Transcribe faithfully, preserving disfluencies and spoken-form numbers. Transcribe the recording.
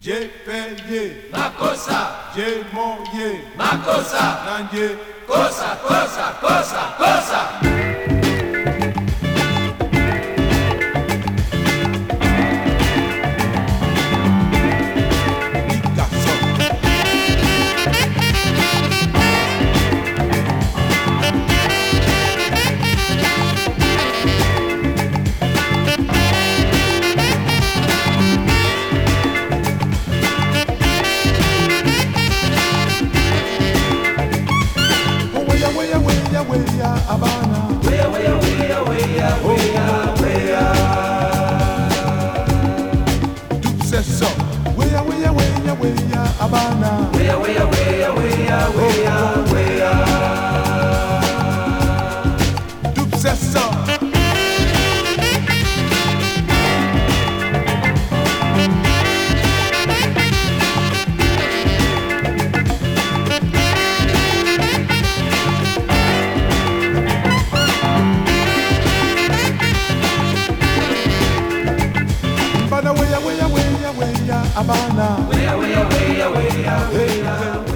J'ai payé makosa, j'ai moyé makosa, nanje kosa, kosa, kosa, kosa. Picasso. Oh, weya, weya, weya, weya, Habana. Weya, weya, weya, weya, weya, weya. Successor. Weya, weya, weya, weya, Habana. Weya, weya, weya, weya, weya, weya. Successor. Habana, weya, weya, weya, weya, Habana. Weya, weya, weya, weya, weya.